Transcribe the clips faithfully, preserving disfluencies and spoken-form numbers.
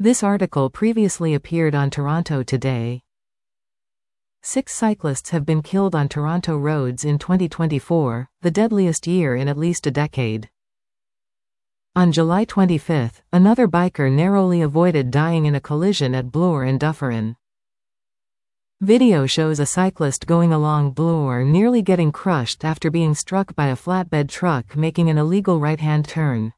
This article previously appeared on Toronto Today. Six cyclists have been killed on Toronto roads in twenty twenty-four, the deadliest year in at least a decade. On July twenty-fifth, another biker narrowly avoided dying in a collision at Bloor and Dufferin. Video shows a cyclist going along Bloor nearly getting crushed after being struck by a flatbed truck making an illegal right-hand turn.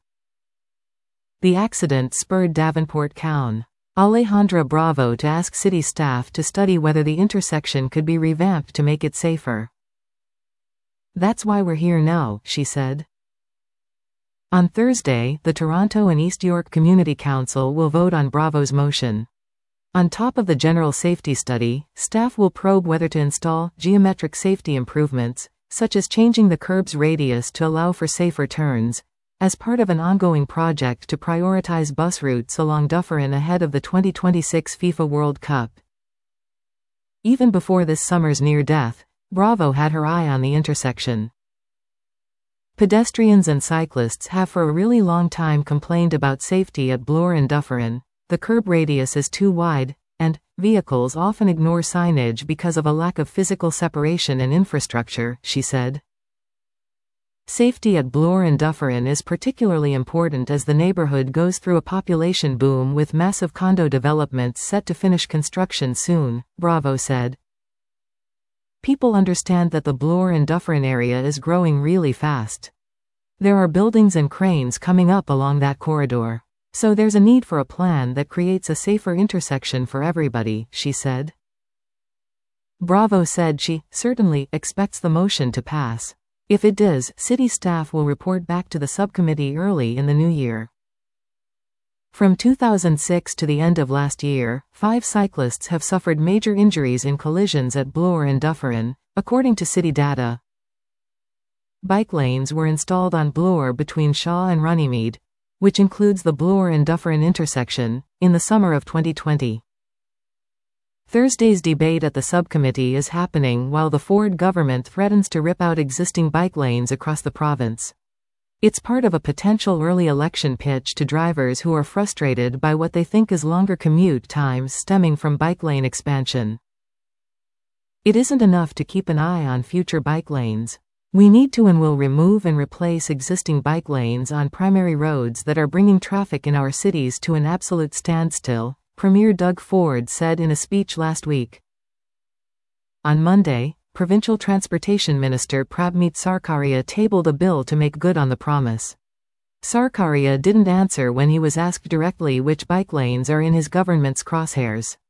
The accident spurred Davenport Council Alejandra Bravo to ask city staff to study whether the intersection could be revamped to make it safer. "That's why we're here now," she said. On Thursday, the Toronto and East York Community Council will vote on Bravo's motion. On top of the general safety study, staff will probe whether to install geometric safety improvements, such as changing the curb's radius to allow for safer turns, as part of an ongoing project to prioritize bus routes along Dufferin ahead of the twenty twenty-six FIFA World Cup. Even before this summer's near-death, Bravo had her eye on the intersection. Pedestrians and cyclists have for a really long time complained about safety at Bloor and Dufferin. The curb radius is too wide, and vehicles often ignore signage because of a lack of physical separation and infrastructure, she said. Safety at Bloor and Dufferin is particularly important as the neighborhood goes through a population boom with massive condo developments set to finish construction soon, Bravo said. People understand that the Bloor and Dufferin area is growing really fast. There are buildings and cranes coming up along that corridor. So there's a need for a plan that creates a safer intersection for everybody, she said. Bravo said she certainly expects the motion to pass. If it does, city staff will report back to the subcommittee early in the new year. From two thousand six to the end of last year, five cyclists have suffered major injuries in collisions at Bloor and Dufferin, according to city data. Bike lanes were installed on Bloor between Shaw and Runnymede, which includes the Bloor and Dufferin intersection, in the summer of twenty twenty. Thursday's debate at the subcommittee is happening while the Ford government threatens to rip out existing bike lanes across the province. It's part of a potential early election pitch to drivers who are frustrated by what they think is longer commute times stemming from bike lane expansion. It isn't enough to keep an eye on future bike lanes. We need to and will remove and replace existing bike lanes on primary roads that are bringing traffic in our cities to an absolute standstill, Premier Doug Ford said in a speech last week. On Monday, Provincial Transportation Minister Prabmeet Sarkaria tabled a bill to make good on the promise. Sarkaria didn't answer when he was asked directly which bike lanes are in his government's crosshairs.